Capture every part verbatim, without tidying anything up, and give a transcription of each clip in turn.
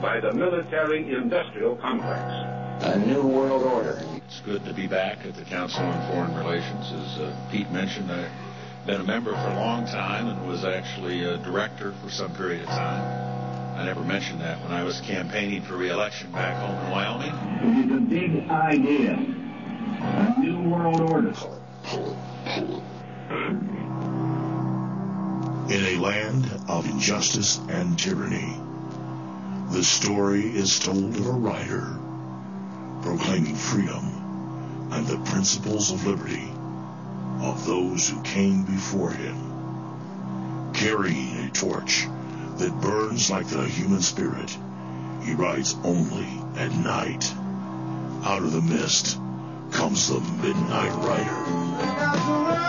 by the military-industrial complex. A new world order. It's good to be back at the Council on Foreign Relations. As uh, Pete mentioned, I've been a member for a long time and was actually a director for some period of time. I never mentioned that when I was campaigning for re-election back home in Wyoming. It is a big idea. A new world order. In a land of injustice and tyranny, the story is told of a writer proclaiming freedom and the principles of liberty of those who came before him. Carrying a torch that burns like the human spirit, he rides only at night. Out of the mist comes the Midnight Rider.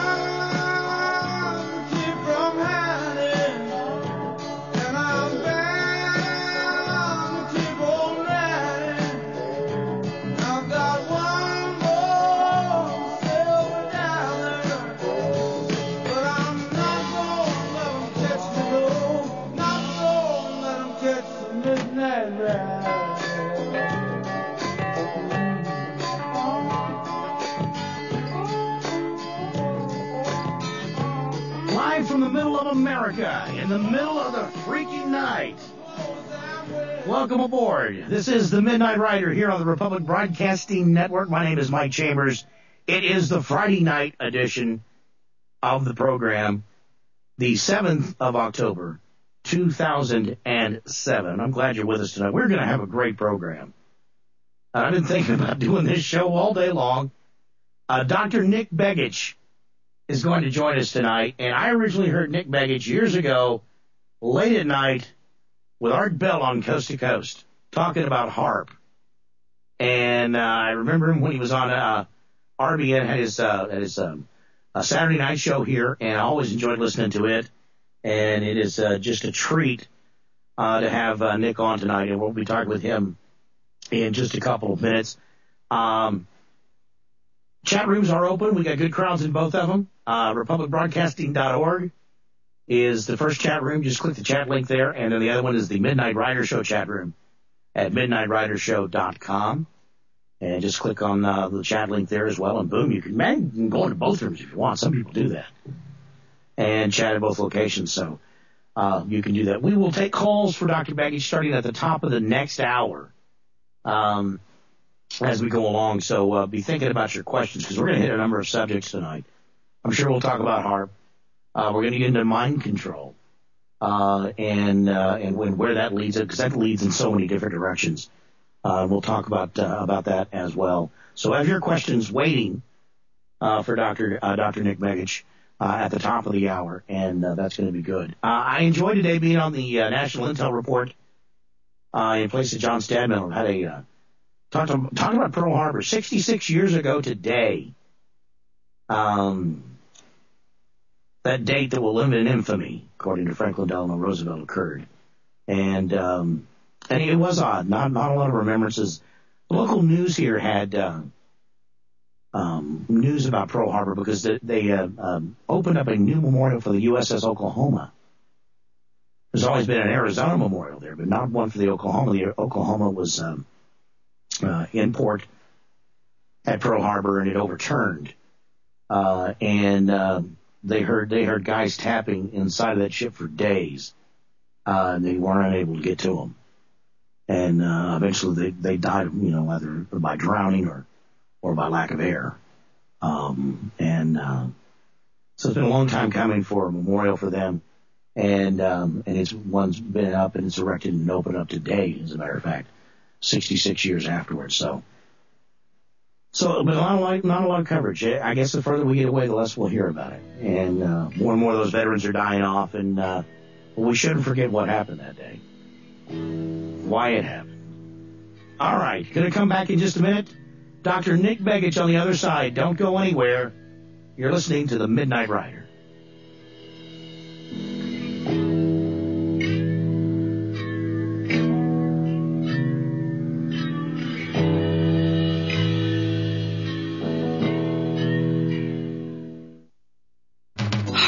From the middle of America, in the middle of the freaking night. Welcome aboard. This is the Midnight Rider here on the Republic Broadcasting Network. My name is Mike Chambers. It is the Friday night edition of the program, the seventh of October, two thousand seven. I'm glad you're with us tonight. We're going to have a great program. I've been thinking about doing this show all day long. Uh, Doctor Nick Begich is going to join us tonight, and I originally heard Nick Begich years ago, late at night, with Art Bell on Coast to Coast, talking about HAARP. And uh, I remember him when he was on uh, R B N, had his, uh, had his um, a Saturday night show here, and I always enjoyed listening to it. And it is uh, just a treat uh, to have uh, Nick on tonight, and we'll be talking with him in just a couple of minutes. Um, chat rooms are open. We got good crowds in both of them. Uh, republic broadcasting dot org is the first chat room. Just click the chat link there. And then the other one is the Midnight Rider Show chat room at midnight rider show dot com. And just click on uh, the chat link there as well. And boom, you can, man, you can go into both rooms if you want. Some people do that. And chat at both locations. So uh, you can do that. We will take calls for Doctor Begich starting at the top of the next hour um, as we go along. So uh, be thinking about your questions because we're going to hit a number of subjects tonight. I'm sure we'll talk about HAARP. Uh, we're going to get into mind control uh, and uh, and when, where that leads, because that leads in so many different directions. Uh, we'll talk about uh, about that as well. So have your questions waiting uh, for Doctor Uh, Doctor Nick Begich uh, at the top of the hour, and uh, that's going to be good. Uh, I enjoyed today being on the uh, National Intel Report uh, in place of John Stadmiller. Had a uh, talked talking about Pearl Harbor sixty-six years ago today. Um. That date that will live in infamy, according to Franklin Delano Roosevelt, occurred. And um, and it was odd. Not not a lot of remembrances. The local news here had uh, um, news about Pearl Harbor because they, they uh, um, opened up a new memorial for the U S S Oklahoma. There's always been an Arizona memorial there, but not one for the Oklahoma. The Oklahoma was um, uh, in port at Pearl Harbor, and it overturned. Uh, and... Uh, They heard they heard guys tapping inside of that ship for days, uh, and they weren't able to get to them. And uh, eventually they, they died, you know, either by drowning or, or by lack of air. Um, and uh, so it's been a long time coming for a memorial for them, and um, and it's one's been up and it's erected and opened up today, as a matter of fact, sixty-six years afterwards. So. So, but not a lot, not a lot of coverage. I guess the further we get away, the less we'll hear about it. And uh, more and more of those veterans are dying off, and uh, we shouldn't forget what happened that day, why it happened. All right, going to come back in just a minute. Doctor Nick Begich on the other side. Don't go anywhere. You're listening to the Midnight Rider.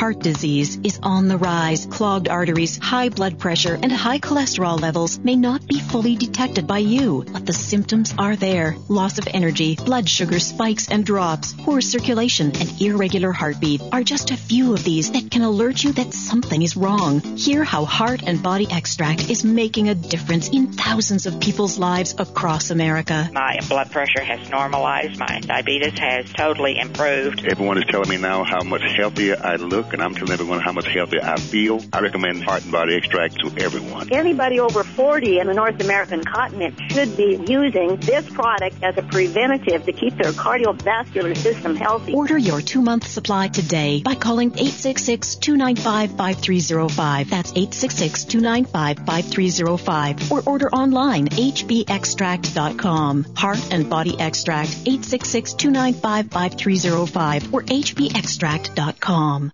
heart disease is on the rise. Clogged arteries, high blood pressure, and high cholesterol levels may not be fully detected by you, but the symptoms are there. Loss of energy, blood sugar spikes and drops, poor circulation, and irregular heartbeat are just a few of these that can alert you that something is wrong. Hear how Heart and Body Extract is making a difference in thousands of people's lives across America. My blood pressure has normalized. My diabetes has totally improved. Everyone is telling me now how much healthier I look, and I'm telling everyone how much healthier I feel. I recommend Heart and Body Extract to everyone. Anybody over forty in the North American continent should be using this product as a preventative to keep their cardiovascular system healthy. Order your two-month supply today by calling eight six six, two nine five, five three zero five. That's eight six six, two nine five, five three zero five. Or order online, h b extract dot com. Heart and Body Extract, eight six six, two nine five, five three zero five or h b extract dot com.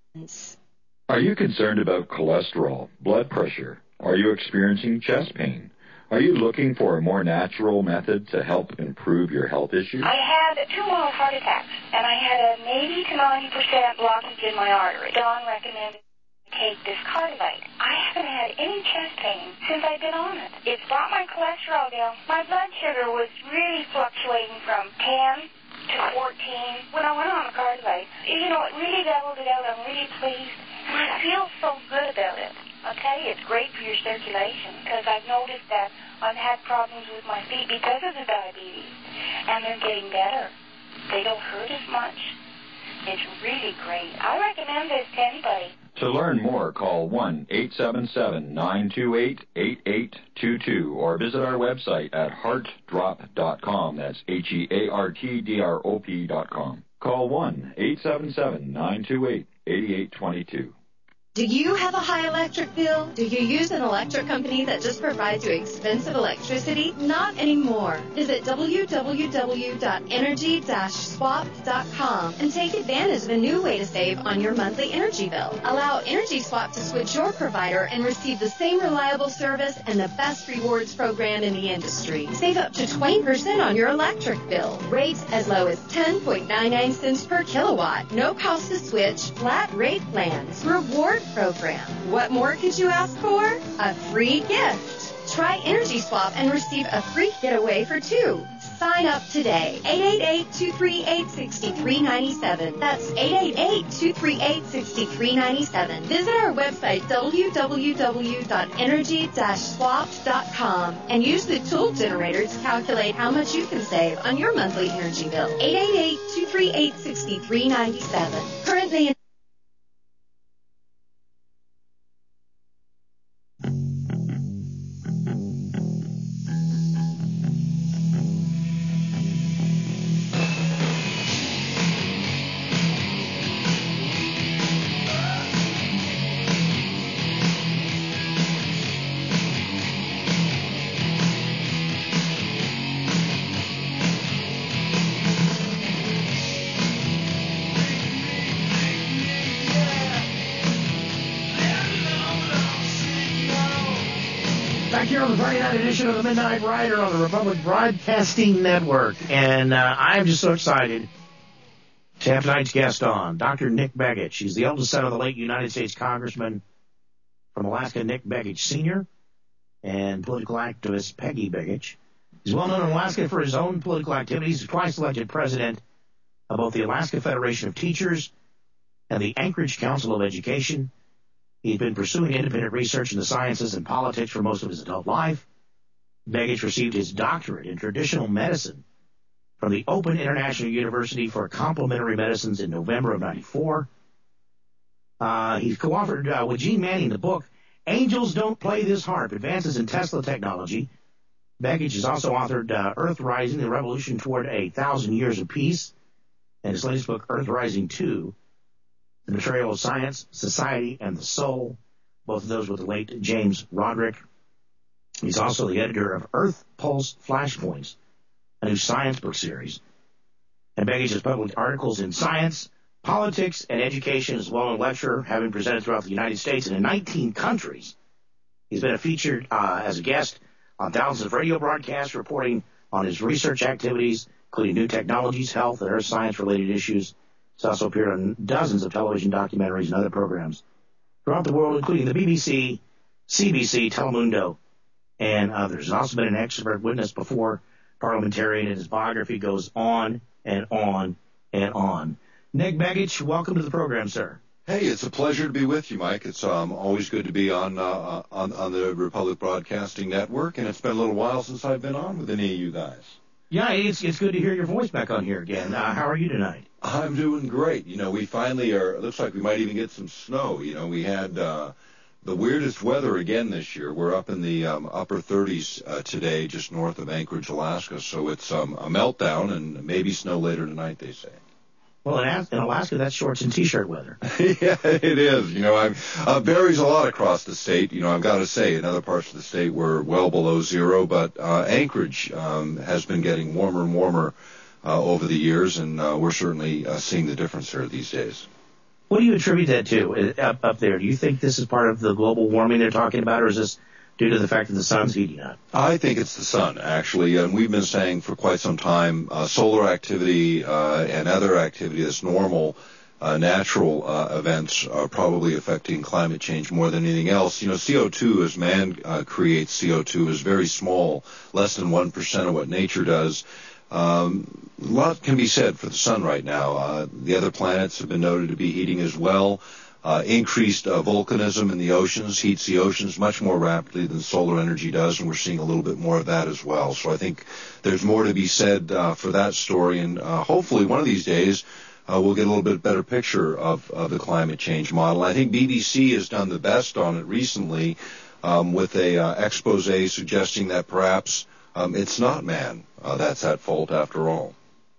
Are you concerned about cholesterol, blood pressure? Are you experiencing chest pain? Are you looking for a more natural method to help improve your health issues? I had two mild heart attacks, and I had an eighty to ninety percent blockage in my artery. Don recommended take this Cardiolite. I haven't had any chest pain since I've been on it. It's brought my cholesterol down. My blood sugar was really fluctuating from ten to fourteen when I went on the Cardiolite. You know, it really leveled it out. I'm really pleased, and I feel so good about it. I'll tell you, it's great for your circulation because I've noticed that I've had problems with my feet because of the diabetes, and they're getting better. They don't hurt as much. It's really great. I recommend this to anybody. To learn more, call one eight seven seven, nine two eight, eight eight two two or visit our website at heart drop dot com. That's H E A R T D R O P dot com. Call one eight seven seven, nine two eight, eight eight two two. Do you have a high electric bill? Do you use an electric company that just provides you expensive electricity? Not anymore. Visit w w w dot energy dash swap dot com and take advantage of a new way to save on your monthly energy bill. Allow Energy Swap to switch your provider and receive the same reliable service and the best rewards program in the industry. Save up to twenty percent on your electric bill. Rates as low as ten point nine nine cents per kilowatt. No cost to switch. Flat rate plans. Reward program. What more could you ask for? A free gift. Try Energy Swap and receive a free getaway for two. Sign up today. eight eight eight, two three eight, six three nine seven. That's eight eight eight, two three eight, six three nine seven. Visit our website, w w w dot energy dash swap dot com, and use the tool generator to calculate how much you can save on your monthly energy bill. eight eight eight, two three eight, six three nine seven. Currently in Here on the Friday night edition of the Midnight Rider on the Republic Broadcasting Network. And uh, I'm just so excited to have tonight's guest on, Doctor Nick Begich. He's the eldest son of the late United States Congressman from Alaska, Nick Begich Senior, and political activist Peggy Begich. He's well known in Alaska for his own political activities. He's twice elected president of both the Alaska Federation of Teachers and the Anchorage Council of Education. He's been pursuing independent research in the sciences and politics for most of his adult life. Begich received his doctorate in traditional medicine from the Open International University for Complementary Medicines in November of ninety-four. Uh, he's co-authored uh, with Gene Manning the book, Angels Don't Play This Harp, Advances in Tesla Technology. Begich has also authored uh, Earth Rising, The Revolution Toward a Thousand Years of Peace, and his latest book, Earth Rising two, The Betrayal of Science, Society, and the Soul, both of those with the late James Roderick. He's also the editor of Earth Pulse Flashpoints, a new science book series. And Begich has published articles in science, politics, and education, as well as a lecturer, having presented throughout the United States and in nineteen countries. He's been featured uh, as a guest on thousands of radio broadcasts reporting on his research activities, including new technologies, health, and earth science-related issues. He's also appeared on dozens of television documentaries and other programs throughout the world, including the B B C, C B C, Telemundo, and others. He's also been an expert witness before parliamentarian, and his biography goes on and on and on. Nick Begich, welcome to the program, sir. Hey, it's a pleasure to be with you, Mike. It's um, always good to be on, uh, on on the Republic Broadcasting Network, and it's been a little while since I've been on with any of you guys. Yeah, it's it's good to hear your voice back on here again. Uh, how are you tonight? I'm doing great. You know, we finally are, it looks like we might even get some snow. You know, we had uh, the weirdest weather again this year. We're up in the um, upper thirties uh, today, just north of Anchorage, Alaska, so it's um, a meltdown and maybe snow later tonight, they say. Well, in, in Alaska, that's shorts and T-shirt weather. Yeah, it is. You know, I'm, uh, varies a lot across the state. You know, I've got to say, in other parts of the state, we're well below zero, but uh, Anchorage um, has been getting warmer and warmer uh, over the years, and uh, we're certainly uh, seeing the difference here these days. What do you attribute that to up, up there? Do you think this is part of the global warming they're talking about, or is this due to the fact that the sun's heating up? I think it's the sun, actually, and we've been saying for quite some time uh, solar activity uh, and other activity that's normal, uh, natural uh, events are probably affecting climate change more than anything else. You know, C O two, as man uh, creates C O two, is very small, less than one percent of what nature does. Um, a lot can be said for the sun right now. Uh, the other planets have been noted to be heating as well. Uh, increased uh, volcanism in the oceans heats the oceans much more rapidly than solar energy does, and we're seeing a little bit more of that as well. So I think there's more to be said uh, for that story, and uh, hopefully one of these days uh, we'll get a little bit better picture of, of the climate change model. I think B B C has done the best on it recently um, with a uh, expose suggesting that perhaps um, it's not man uh, that's at fault after all.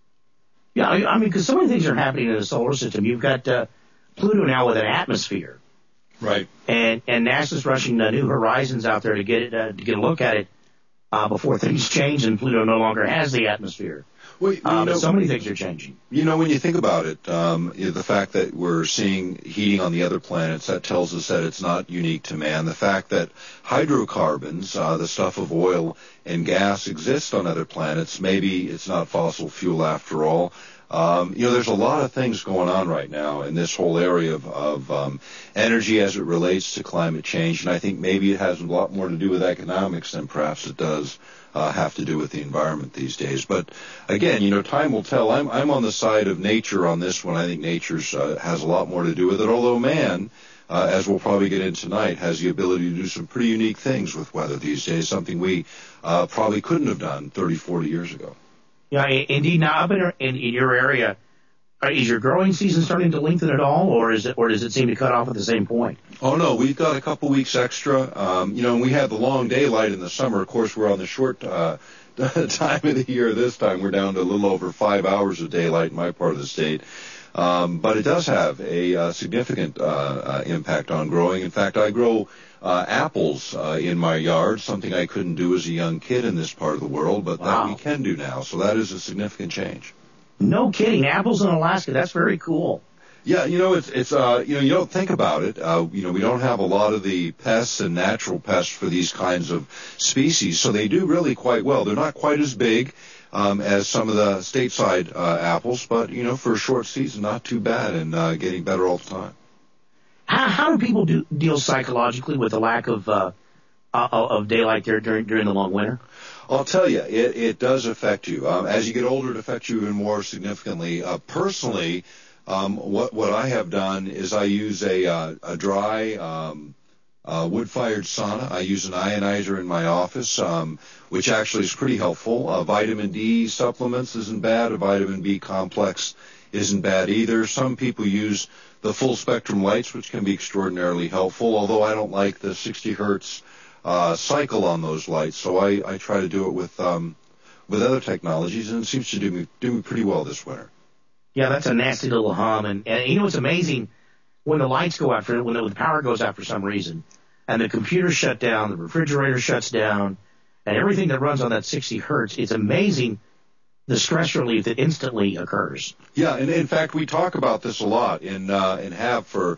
Yeah, I mean, because so many things are happening in the solar system. You've got uh, Pluto now with an atmosphere, right? And and NASA's rushing uh, New Horizons out there to get it uh, to get a look at it uh, before things change and Pluto no longer has the atmosphere. Well, you uh, know, but so many things are changing. You know, when you think about it, um, you know, the fact that we're seeing heating on the other planets, that tells us that it's not unique to man. The fact that hydrocarbons, uh, the stuff of oil and gas, exist on other planets, maybe it's not fossil fuel after all. Um, you know, there's a lot of things going on right now in this whole area of, of um, energy as it relates to climate change, and I think maybe it has a lot more to do with economics than perhaps it does uh, have to do with the environment these days. But again, you know, time will tell. I'm I'm on the side of nature on this one. I think nature uh, has a lot more to do with it, although man, uh, as we'll probably get into tonight, has the ability to do some pretty unique things with weather these days, something we uh, probably couldn't have done thirty, forty years ago. Yeah, indeed. Now, up in, in, in your area, is your growing season starting to lengthen at all, or is it, or does it seem to cut off at the same point? Oh no, we've got a couple weeks extra. Um, you know, we had the long daylight in the summer. Of course, we're on the short uh, time of the year. This time, we're down to a little over five hours of daylight in my part of the state. Um, but it does have a uh, significant uh, uh, impact on growing. In fact, I grow uh, apples uh, in my yard, something I couldn't do as a young kid in this part of the world, but wow. that we can do now. So that is a significant change. No kidding. Apples in Alaska, that's very cool. Yeah, you know, it's, it's uh, you know, you don't think about it. Uh, you know, we don't have a lot of the pests and natural pests for these kinds of species, so they do really quite well. They're not quite as big um, as some of the stateside uh, apples, but, you know, for a short season, not too bad, and uh, getting better all the time. How, how do people do, deal psychologically with the lack of uh, uh, of daylight there during during the long winter? I'll tell you, it, it does affect you. Um, as you get older, it affects you even more significantly. Uh, personally, um, what what I have done is I use a uh, a dry um, uh, wood-fired sauna. I use an ionizer in my office, um, which actually is pretty helpful. Uh, vitamin D supplements isn't bad. A vitamin B complex isn't bad either. Some people use the full-spectrum lights, which can be extraordinarily helpful, although I don't like the sixty hertz uh, cycle on those lights, so I, I try to do it with um, with other technologies, and it seems to do me, do me pretty well this winter. Yeah, that's a nasty little hum, and, and you know what's amazing? When the lights go out, for, when the power goes out for some reason, and the computer shut down, the refrigerator shuts down, and everything that runs on that sixty hertz, it's amazing the stress relief that instantly occurs. Yeah, and in fact, we talk about this a lot and, uh, and have for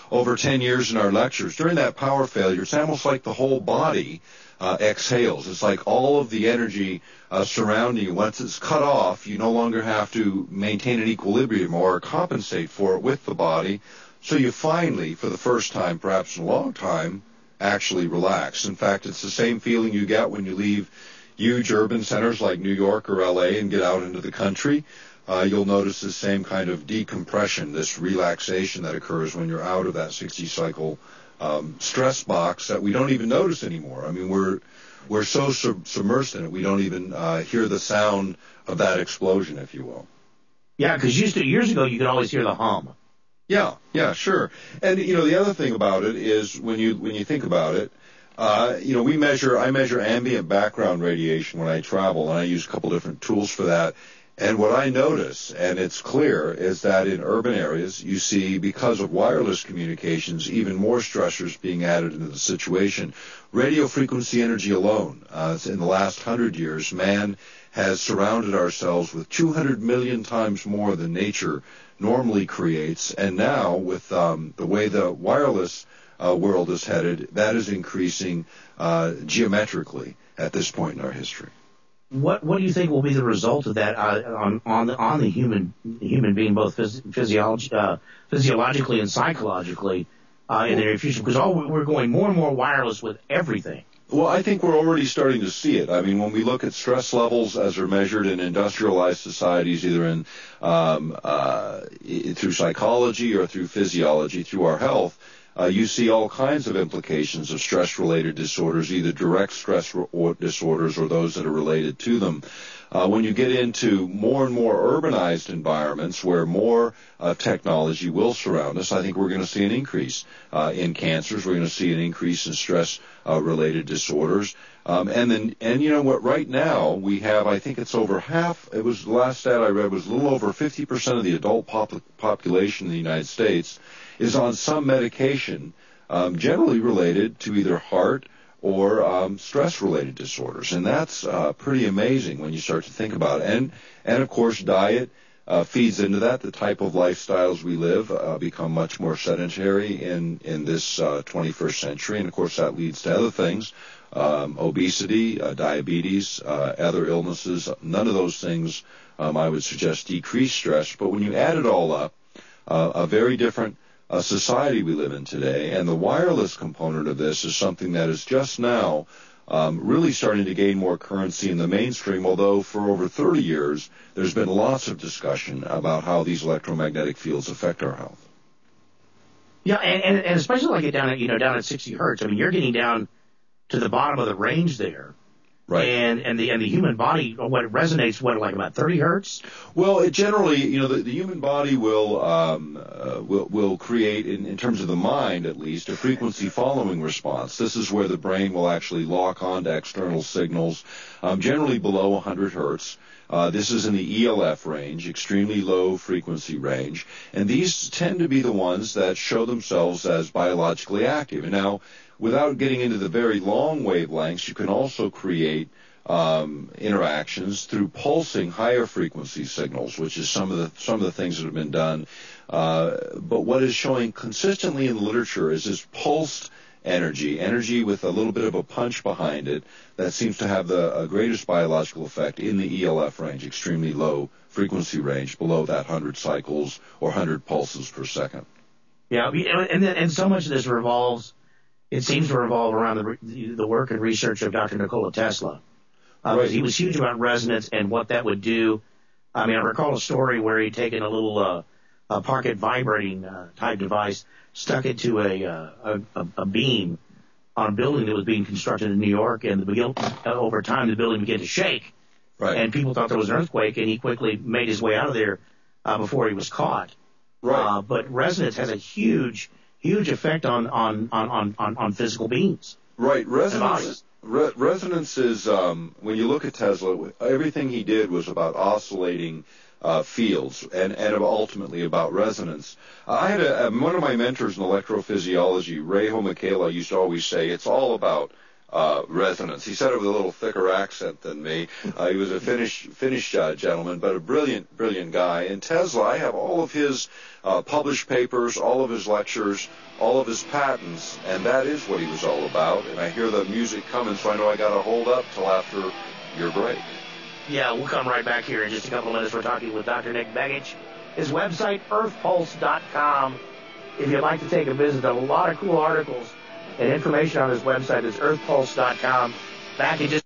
over ten years in our lectures. During that power failure, it's almost like the whole body uh, exhales. It's like all of the energy uh, surrounding you. Once it's cut off, you no longer have to maintain an equilibrium or compensate for it with the body. So you finally, for the first time, perhaps in a long time, actually relax. In fact, it's the same feeling you get when you leave huge urban centers like New York or L A and get out into the country. Uh, you'll notice the same kind of decompression, this relaxation that occurs when you're out of that sixty-cycle um, stress box that we don't even notice anymore. I mean, we're we're so sub- submersed in it, we don't even uh, hear the sound of that explosion, if you will. Yeah, because used to, years ago you could always hear the hum. Yeah, yeah, sure. And you know, the other thing about it is when you when you think about it, uh, you know, we measure I measure ambient background radiation when I travel, and I use a couple different tools for that. And what I notice, and it's clear, is that in urban areas you see, because of wireless communications, even more stressors being added into the situation. Radio frequency energy alone, uh, in the last hundred years, man has surrounded ourselves with two hundred million times more than nature normally creates. And now, with um, the way the wireless uh, world is headed, that is increasing uh, geometrically at this point in our history. What What do you think will be the result of that uh, on on the on the human human being, both phys- physiology, uh, physiologically and psychologically, uh, in the near future? Because all we're going more and more wireless with everything. Well, I think we're already starting to see it. I mean, when we look at stress levels as are measured in industrialized societies, either in um, uh, through psychology or through physiology, through our health. Uh, you see all kinds of implications of stress-related disorders, either direct stress re- disorders or those that are related to them. Uh, when you get into more and more urbanized environments where more uh, technology will surround us, I think we're going to see an increase uh, in cancers. We're going to see an increase in stress-related uh, disorders. Um, and then, and you know what? Right now we have, I think it's over half. It was the last stat I read was a little over fifty percent of the adult pop- population in the United States is on some medication, um, generally related to either heart or um, stress-related disorders, and that's uh, pretty amazing when you start to think about it. And and of course, diet uh, feeds into that. The type of lifestyles we live uh, become much more sedentary in in this uh, twenty-first century, and of course that leads to other things. Um, obesity, uh, diabetes, uh, other illnesses. None of those things, um, I would suggest, decrease stress. But when you add it all up, uh, a very different uh, society we live in today, and the wireless component of this is something that is just now um, really starting to gain more currency in the mainstream, although for over thirty years there's been lots of discussion about how these electromagnetic fields affect our health. Yeah, and, and especially like it down at, you know, down at sixty hertz. I mean, you're getting down to the bottom of the range there. Right. And and the and the human body, what it resonates, what, like about thirty hertz? Well, it generally, you know, the, the human body will um, uh, will will create, in, in terms of the mind at least, a frequency following response. This is where the brain will actually lock onto external signals, um, generally below one hundred hertz. Uh, this is in the E L F range, extremely low frequency range, and these tend to be the ones that show themselves as biologically active. And now, without getting into the very long wavelengths, you can also create um, interactions through pulsing higher frequency signals, which is some of the some of the things that have been done. Uh, but what is showing consistently in the literature is this pulsed energy, energy with a little bit of a punch behind it that seems to have the uh, greatest biological effect in the E L F range, extremely low frequency range, below that one hundred cycles or one hundred pulses per second. Yeah, and then, and so much of this revolves, it seems to revolve around the the work and research of Doctor Nikola Tesla. Uh, right. He was huge about resonance and what that would do. I mean, I recall a story where he'd taken a little uh, a pocket vibrating uh, type device, stuck it to a, uh, a a beam on a building that was being constructed in New York, and the uh, over time the building began to shake. Right. And people thought there was an earthquake, and he quickly made his way out of there uh, before he was caught. Right. Uh, but resonance has a huge, huge effect on on on on, on physical beings. Right. Resonance. Re- resonance is um, when you look at Tesla, everything he did was about oscillating Uh, fields, and, and ultimately about resonance. I had a, a, one of my mentors in electrophysiology, Ray Homekela, used to always say it's all about uh, resonance. He said it with a little thicker accent than me. Uh, he was a Finnish Finnish uh, gentleman, but a brilliant, brilliant guy. And Tesla, I have all of his uh, published papers, all of his lectures, all of his patents, and that is what he was all about. And I hear the music coming, so I know I got to hold up till after your break. Yeah, we'll come right back here in just a couple of minutes. We're talking with Doctor Nick Begich. His website, earth pulse dot com. If you'd like to take a visit, a lot of cool articles and information on his website is earth pulse dot com. Back in just...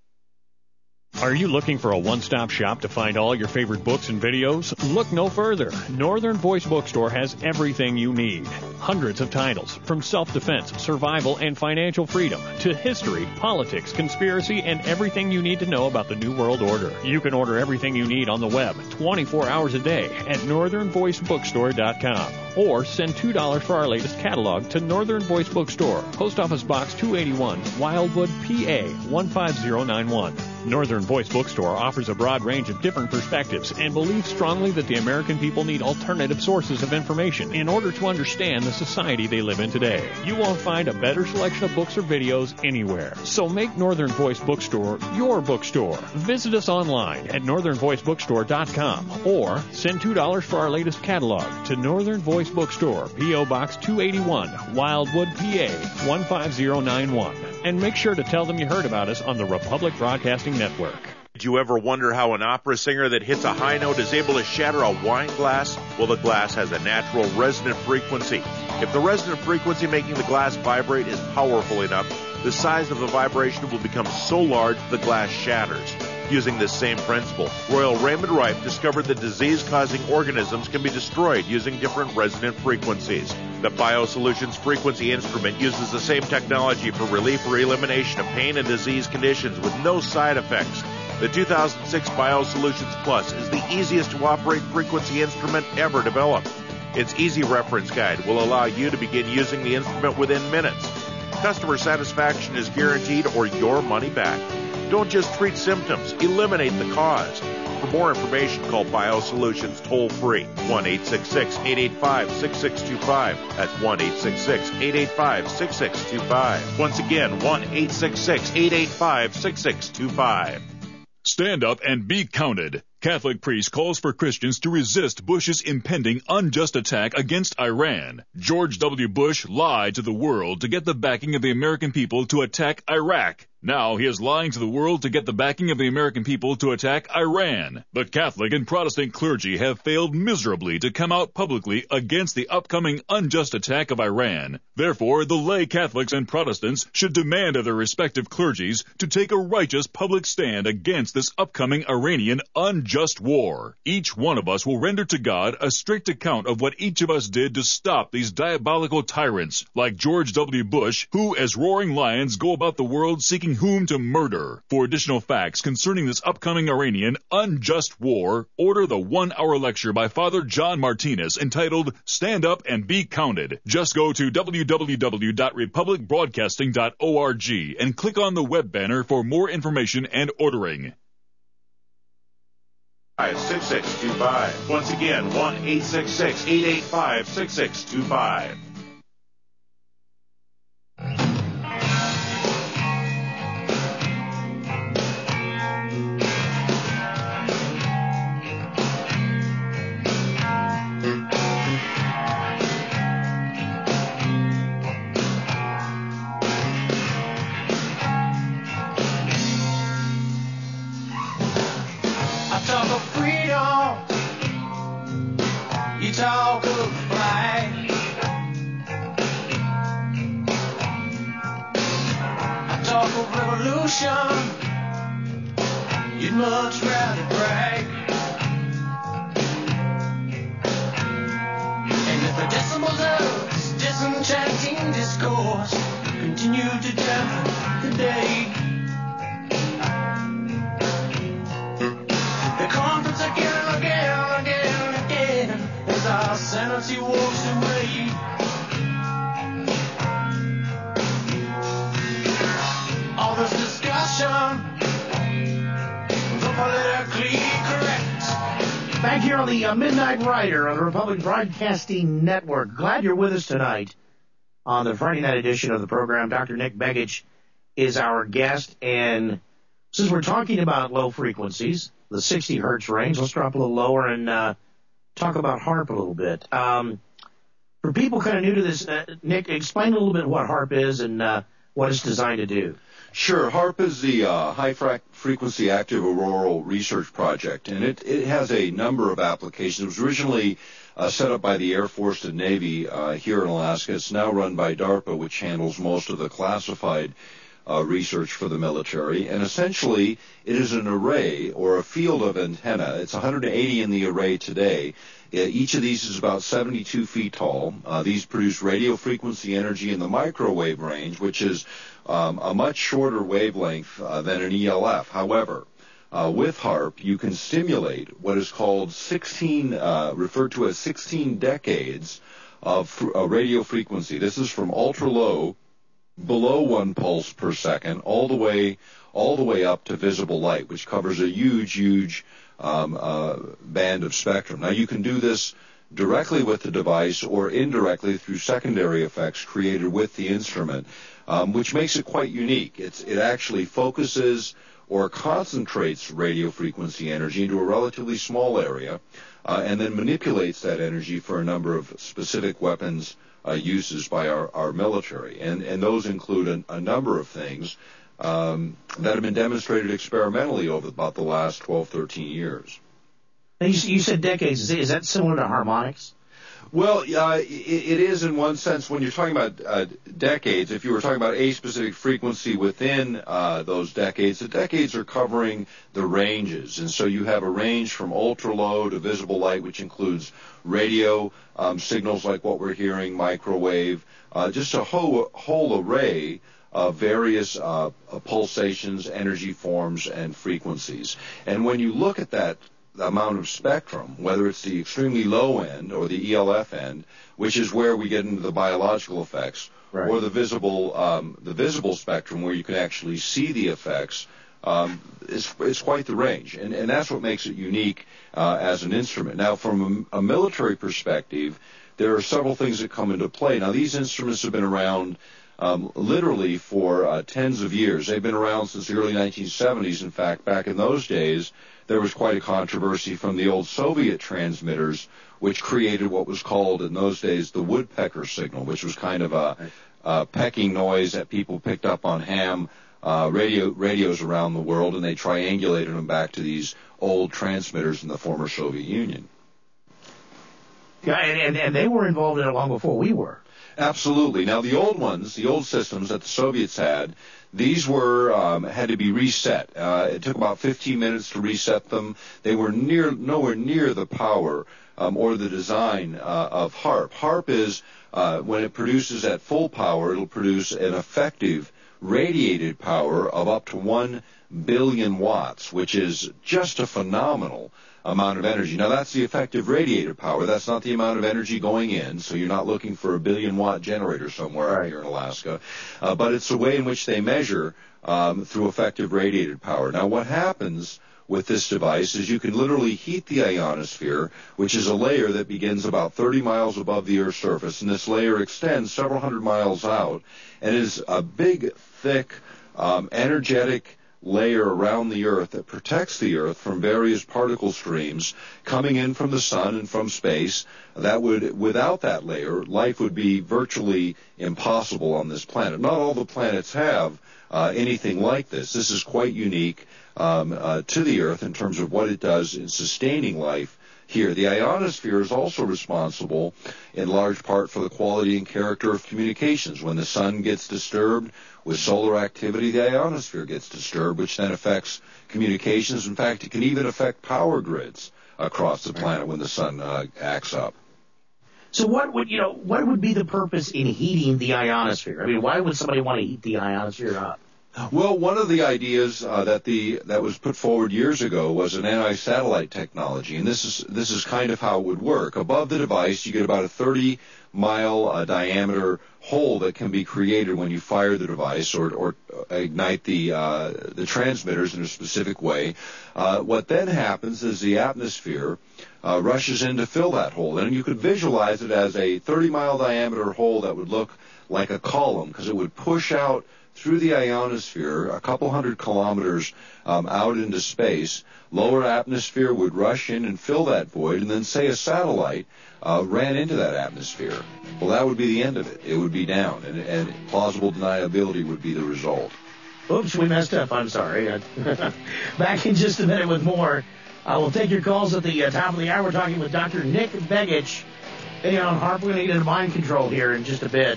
Are you looking for a one-stop shop to find all your favorite books and videos? Look no further. Northern Voice Bookstore has everything you need. Hundreds of titles, from self-defense, survival, and financial freedom, to history, politics, conspiracy, and everything you need to know about the New World Order. You can order everything you need on the web twenty-four hours a day at northern voice bookstore dot com. Or send two dollars for our latest catalog to Northern Voice Bookstore, Post Office Box two eighty-one, Wildwood, P A one five zero nine one. Northern Voice Bookstore offers a broad range of different perspectives and believes strongly that the American people need alternative sources of information in order to understand the society they live in today. You won't find a better selection of books or videos anywhere. So make Northern Voice Bookstore your bookstore. Visit us online at northern voice bookstore dot com or send two dollars for our latest catalog to Northern Voice Bookstore, P O Box two eighty-one, Wildwood, P A one five zero nine one. And make sure to tell them you heard about us on the Republic Broadcasting Network. Did you ever wonder how an opera singer that hits a high note is able to shatter a wine glass? Well, the glass has a natural resonant frequency. If the resonant frequency making the glass vibrate is powerful enough, the size of the vibration will become so large the glass shatters. Using this same principle, Royal Raymond Rife discovered that disease-causing organisms can be destroyed using different resonant frequencies. The BioSolutions Frequency Instrument uses the same technology for relief or elimination of pain and disease conditions with no side effects. The two thousand six BioSolutions Plus is the easiest to operate frequency instrument ever developed. Its easy reference guide will allow you to begin using the instrument within minutes. Customer satisfaction is guaranteed or your money back. Don't just treat symptoms, eliminate the cause. For more information, call BioSolutions toll-free, one eight six six, eight eight five, six six two five. That's one eight six six, eight eight five, six six two five. Once again, one eight six six, eight eight five, six six two five. Stand up and be counted. Catholic priest calls for Christians to resist Bush's impending unjust attack against Iran. George W. Bush lied to the world to get the backing of the American people to attack Iraq. Now he is lying to the world to get the backing of the American people to attack Iran. The Catholic and Protestant clergy have failed miserably to come out publicly against the upcoming unjust attack of Iran. Therefore, the lay Catholics and Protestants should demand of their respective clergies to take a righteous public stand against this upcoming Iranian unjust war. Each one of us will render to God a strict account of what each of us did to stop these diabolical tyrants, like George W. Bush, who, as roaring lions, go about the world seeking whom to murder. For additional facts concerning this upcoming Iranian unjust war, order the one-hour lecture by Father John Martinez entitled Stand Up and Be Counted. Just go to w w w dot republic broadcasting dot org and click on the web banner for more information and ordering. six six two five. Once again, one eight six six, eight eight five, six six two five. You talk of the flag. I talk of revolution. You'd much rather brag. And if the decimals of this disenchanting discourse continue to dampen the day, the conference again, again, again, again, as our sanity walks away. All this discussion, the politically correct. Back here on the uh, Midnight Rider on the Republic Broadcasting Network. Glad you're with us tonight on the Friday night edition of the program. Doctor Nick Begich is our guest, and since we're talking about low frequencies, the sixty hertz range, let's drop a little lower and uh, talk about HAARP a little bit. Um, for people kind of new to this, uh, Nick, explain a little bit what HAARP is and uh, what it's designed to do. Sure. HAARP is the uh, High Fra- Frequency Active Auroral Research Project, and it, it has a number of applications. It was originally uh, set up by the Air Force and Navy uh, here in Alaska. It's now run by DARPA, which handles most of the classified uh, research for the military. And essentially, it is an array or a field of antenna. It's one hundred eighty in the array today. Each of these is about seventy-two feet tall. Uh, these produce radio frequency energy in the microwave range, which is um, a much shorter wavelength uh, than an E L F. However, uh, with HAARP, you can stimulate what is called sixteen, uh, referred to as sixteen decades of fr- uh, radio frequency. This is from ultra low, below one pulse per second, all the way, all the way up to visible light, which covers a huge, huge Um, uh, band of spectrum. Now, you can do this directly with the device or indirectly through secondary effects created with the instrument, um, which makes it quite unique. It's, it actually focuses or concentrates radio frequency energy into a relatively small area uh, and then manipulates that energy for a number of specific weapons uh, uses by our, our military. And, and those include a, a number of things Um, that have been demonstrated experimentally over about the last twelve, thirteen years. Now you, you said decades. Is, is that similar to harmonics? Well, uh, it, it is in one sense. When you're talking about uh, decades, if you were talking about a specific frequency within uh, those decades, the decades are covering the ranges. And so you have a range from ultra low to visible light, which includes radio um, signals like what we're hearing, microwave, uh, just a whole, whole array of various uh, pulsations, energy forms, and frequencies. And when you look at that amount of spectrum, whether it's the extremely low end or the E L F end, which is where we get into the biological effects, right, or the visible um, the visible spectrum where you can actually see the effects, um, it's, it's quite the range. And, and that's what makes it unique uh, as an instrument. Now, from a, a military perspective, there are several things that come into play. Now, these instruments have been around Um, literally for uh, tens of years. They've been around since the early nineteen seventies. In fact, back in those days, there was quite a controversy from the old Soviet transmitters, which created what was called in those days the woodpecker signal, which was kind of a, a pecking noise that people picked up on ham uh, radio radios around the world, and they triangulated them back to these old transmitters in the former Soviet Union. Yeah, and, and, and they were involved in it long before we were. Absolutely. Now, the old ones, the old systems that the Soviets had, these were um, had to be reset. Uh, it took about fifteen minutes to reset them. They were near nowhere near the power um, or the design uh, of HAARP. HAARP is, uh, when it produces at full power, it'll produce an effective radiated power of up to one billion watts, which is just a phenomenal amount of energy. Now, that's the effective radiated power. That's not the amount of energy going in, so you're not looking for a billion-watt generator somewhere right. out here in Alaska. Uh, but it's the way in which they measure um, through effective radiated power. Now, what happens with this device is you can literally heat the ionosphere, which is a layer that begins about thirty miles above the Earth's surface, and this layer extends several hundred miles out, and is a big, thick, um, energetic layer around the Earth that protects the Earth from various particle streams coming in from the sun and from space. That would, without that layer, life would be virtually impossible on this planet. Not all the planets have uh, anything like this. This is quite unique um, uh, to the Earth in terms of what it does in sustaining life here. The ionosphere is also responsible in large part for the quality and character of communications. When the sun gets disturbed with solar activity, the ionosphere gets disturbed, which then affects communications. In fact, it can even affect power grids across the planet when the sun uh, acts up. So what would, you know, what would be the purpose in heating the ionosphere? I mean, why would somebody want to heat the ionosphere up? Well, one of the ideas uh, that the that was put forward years ago was an anti-satellite technology, and this is this is kind of how it would work. Above the device, you get about a thirty mile uh, diameter hole that can be created when you fire the device or or ignite the uh, the transmitters in a specific way. Uh, what then happens is the atmosphere uh, rushes in to fill that hole, and you could visualize it as a thirty mile diameter hole that would look like a column, because it would push out through the ionosphere, a couple hundred kilometers um, out into space. Lower atmosphere would rush in and fill that void, and then say a satellite uh, ran into that atmosphere. Well, that would be the end of it. It would be down, and, and plausible deniability would be the result. Oops, we messed up. I'm sorry. Back in just a minute with more. Uh, we'll take your calls at the uh, top of the hour. We're talking with Doctor Nick Begich. Hey, on Harp, we're going to get into mind control here in just a bit.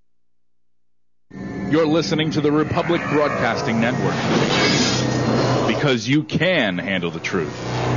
You're listening to the Republic Broadcasting Network, because you can handle the truth.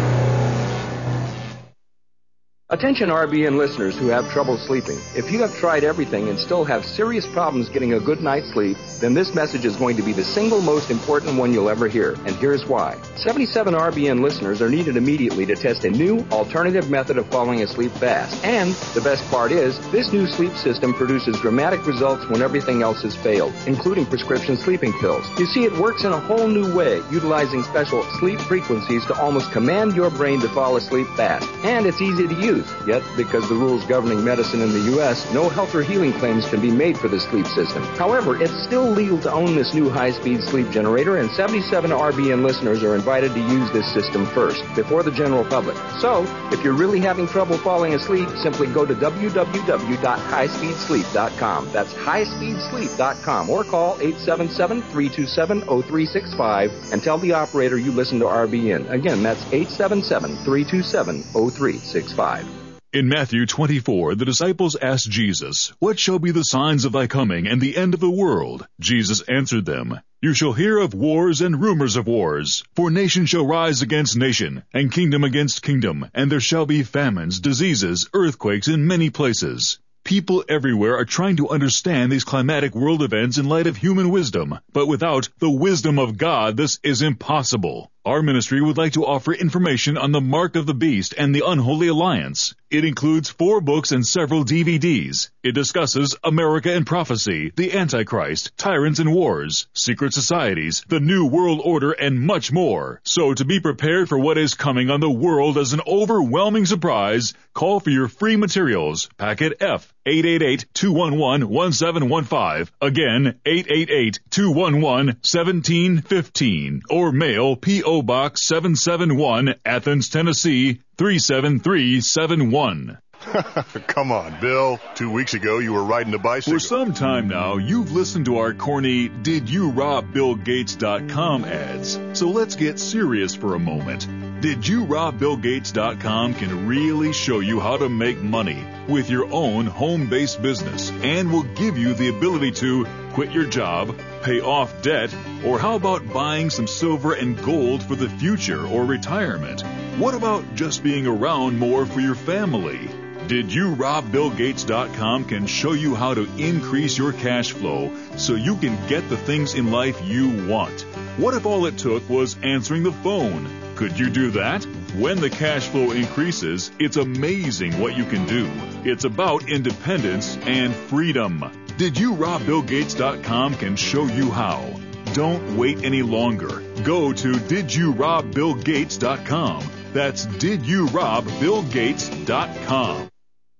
Attention R B N listeners who have trouble sleeping. If you have tried everything and still have serious problems getting a good night's sleep, then this message is going to be the single most important one you'll ever hear. And here's why. seventy-seven R B N listeners are needed immediately to test a new alternative method of falling asleep fast. And the best part is, this new sleep system produces dramatic results when everything else has failed, including prescription sleeping pills. You see, it works in a whole new way, utilizing special sleep frequencies to almost command your brain to fall asleep fast. And it's easy to use. Yet, because the rules governing medicine in the U S, no health or healing claims can be made for the sleep system. However, it's still legal to own this new high-speed sleep generator, and seventy-seven R B N listeners are invited to use this system first, before the general public. So, if you're really having trouble falling asleep, simply go to w w w dot high speed sleep dot com. That's high speed sleep dot com, or call eight seven seven, three two seven, zero three six five and tell the operator you listen to R B N. Again, that's eight seven seven, three two seven, zero three six five. In Matthew twenty-four, the disciples asked Jesus, "What shall be the signs of thy coming and the end of the world?" Jesus answered them, "You shall hear of wars and rumors of wars. For nation shall rise against nation, and kingdom against kingdom, and there shall be famines, diseases, earthquakes in many places." People everywhere are trying to understand these climatic world events in light of human wisdom, but without the wisdom of God, this is impossible. Our ministry would like to offer information on the Mark of the Beast and the Unholy Alliance. It includes four books and several D V Ds. It discusses America and Prophecy, the Antichrist, Tyrants and Wars, Secret Societies, the New World Order, and much more. So to be prepared for what is coming on the world as an overwhelming surprise, call for your free materials. Packet F, eight eight eight, two one one, one seven one five. Again, eight eight eight, two one one, one seven one five. Or mail P O Box seven seven one, Athens, Tennessee, three seven three seven one. Come on, Bill. Two weeks ago, you were riding a bicycle. For some time now, you've listened to our corny Did You Rob Bill Gates dot com ads. So let's get serious for a moment. Did You Rob Bill Gates dot com can really show you how to make money with your own home-based business, and will give you the ability to quit your job, pay off debt, or how about buying some silver and gold for the future or retirement? What about just being around more for your family? Did You Rob Bill Gates dot com can show you how to increase your cash flow so you can get the things in life you want. What if all it took was answering the phone? Could you do that? When the cash flow increases, it's amazing what you can do. It's about independence and freedom. Did You Rob Bill Gates dot com can show you how. Don't wait any longer. Go to Did You Rob Bill Gates dot com. That's Did You Rob Bill Gates dot com.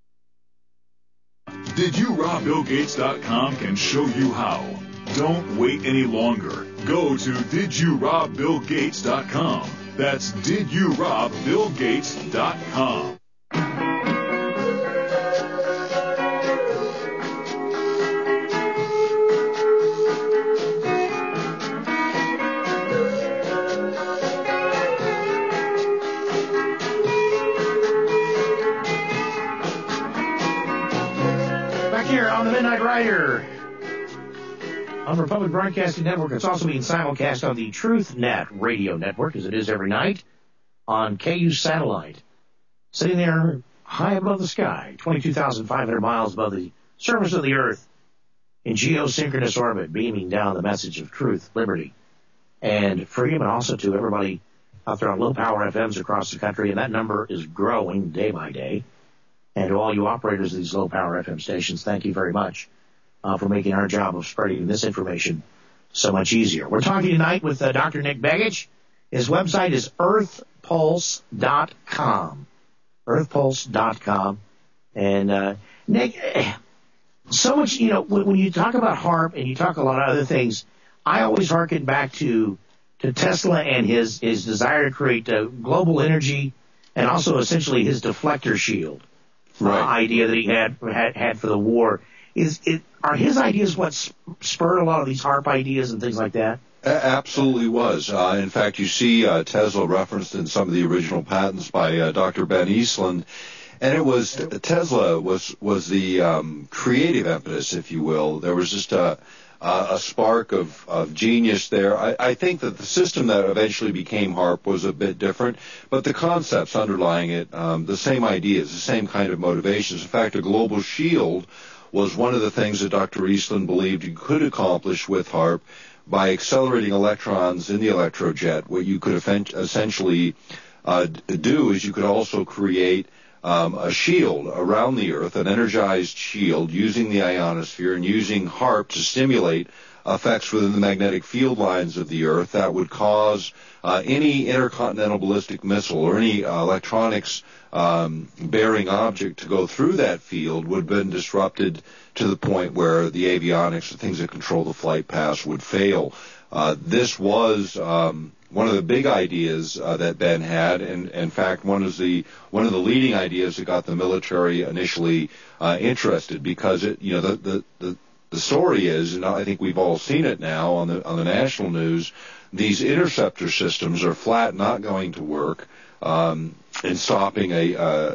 Did You Rob Bill Gates dot com can show you how. Don't wait any longer. Go to Did You Rob Bill Gates dot com. That's Did You Rob Bill Gates dot com. Here on the Midnight Rider on Republic Broadcasting Network. It's also being simulcast on the TruthNet radio network, as it is every night, on K U satellite. Sitting there high above the sky, twenty-two thousand five hundred miles above the surface of the Earth, in geosynchronous orbit, beaming down the message of truth, liberty, and freedom, and also to everybody out there on low-power F Ms across the country, and that number is growing day by day. And to all you operators of these low-power F M stations, thank you very much uh, for making our job of spreading this information so much easier. We're talking tonight with uh, Doctor Nick Begich. His website is earth pulse dot com. earth pulse dot com. And, uh, Nick, So much, you know, when, when you talk about HAARP and you talk a lot of other things, I always harken back to to Tesla and his, his desire to create uh, global energy and also essentially his deflector shield right. uh, idea that he had, had had for the war. Is it are his ideas what spurred a lot of these HAARP ideas and things like that? Absolutely was. Uh, in fact, you see uh, Tesla referenced in some of the original patents by uh, Doctor Ben Eastland. And it was, Tesla was, was the um, creative impetus, if you will. There was just a, a spark of, of genius there. I, I think that the system that eventually became HAARP was a bit different, but the concepts underlying it, um, the same ideas, the same kind of motivations. In fact, a global shield was one of the things that Doctor Eastland believed you could accomplish with HAARP by accelerating electrons in the electrojet. What you could essentially uh, do is you could also create Um, a shield around the Earth, an energized shield using the ionosphere and using HAARP to stimulate effects within the magnetic field lines of the Earth that would cause uh, any intercontinental ballistic missile or any uh, electronics um, bearing object to go through that field would have been disrupted to the point where the avionics, the things that control the flight paths, would fail. Uh, this was um, one of the big ideas uh, that Ben had, and in fact, one of the one of the leading ideas that got the military initially uh, interested, because it, you know, the, the the the story is, and I think we've all seen it now on the on the national news, these interceptor systems are flat not going to work um, in stopping a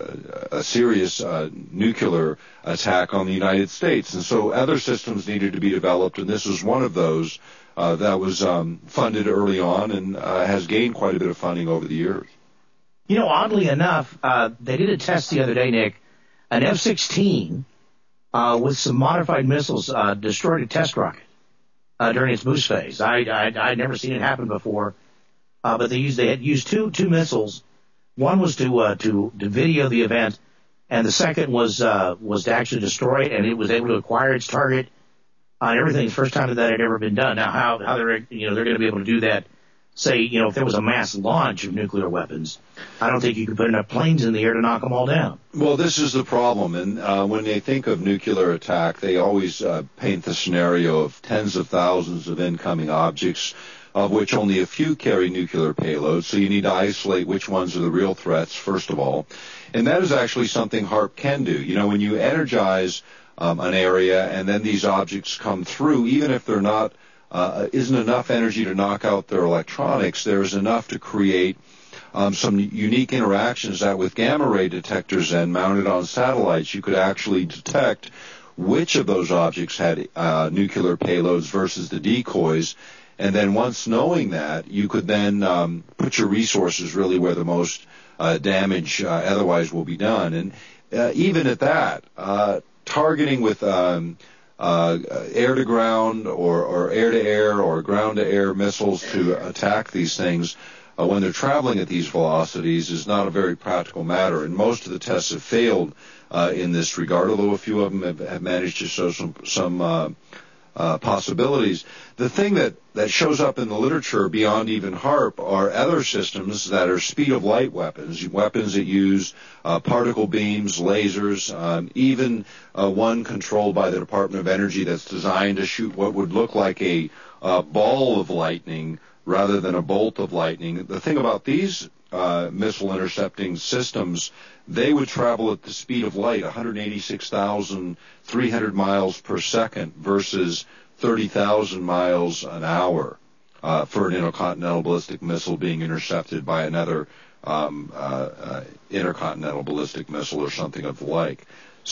a, a serious uh, nuclear attack on the United States, and so other systems needed to be developed, and this was one of those. Uh, that was um, funded early on and uh, has gained quite a bit of funding over the years. You know, oddly enough, uh, they did a test the other day, Nick. An F sixteen uh, with some modified missiles uh, destroyed a test rocket uh, during its boost phase. I, I, I'd never seen it happen before, uh, but they used they had used two two missiles. One was to uh, to to video the event, and the second was uh, was to actually destroy it, and it was able to acquire its target. On everything, first time that that had ever been done. Now, how how they're you know they're going to be able to do that? Say, you know, if there was a mass launch of nuclear weapons, I don't think you could put enough planes in the air to knock them all down. Well, this is the problem, and uh, when they think of nuclear attack, they always uh, paint the scenario of tens of thousands of incoming objects, of which only a few carry nuclear payloads. So you need to isolate which ones are the real threats first of all, and that is actually something HAARP can do. You know, when you energize Um, an area, and then these objects come through, even if they're not, uh, isn't enough energy to knock out their electronics, there's enough to create um, some unique interactions that with gamma ray detectors then mounted on satellites, you could actually detect which of those objects had uh, nuclear payloads versus the decoys. And then once knowing that, you could then um, put your resources really where the most uh, damage uh, otherwise will be done. And uh, even at that, uh, targeting with um, uh, air-to-ground or, or air-to-air or ground-to-air missiles to attack these things uh, when they're traveling at these velocities is not a very practical matter. And most of the tests have failed uh, in this regard, although a few of them have, have managed to show some, some uh, uh, possibilities. The thing that, that shows up in the literature beyond even HAARP are other systems that are speed-of-light weapons, weapons that use uh, particle beams, lasers, um, even uh, one controlled by the Department of Energy that's designed to shoot what would look like a uh, ball of lightning rather than a bolt of lightning. The thing about these uh, missile intercepting systems, they would travel at the speed of light, one hundred eighty-six thousand three hundred miles per second versus thirty thousand miles an hour uh, for an intercontinental ballistic missile being intercepted by another um, uh, uh, intercontinental ballistic missile or something of the like.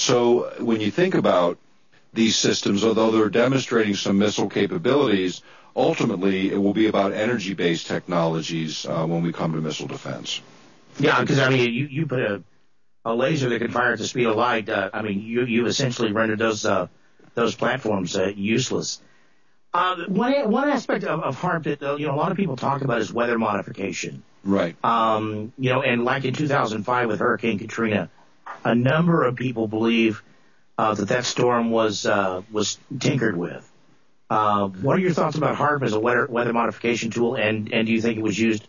So when you think about these systems, although they're demonstrating some missile capabilities, ultimately it will be about energy-based technologies uh, when we come to missile defense. Yeah, because, I mean, you, you put a, a laser that can fire at the speed of light. Uh, I mean, you, you essentially rendered those uh, those platforms uh, useless. Uh, one, one aspect of, of HAARP that, uh, you know, a lot of people talk about is weather modification. Right. Um, you know, and like in two thousand five with Hurricane Katrina, a number of people believe uh, that that storm was uh, was tinkered with. Uh, what are your thoughts about HAARP as a weather, weather modification tool, and, and do you think it was used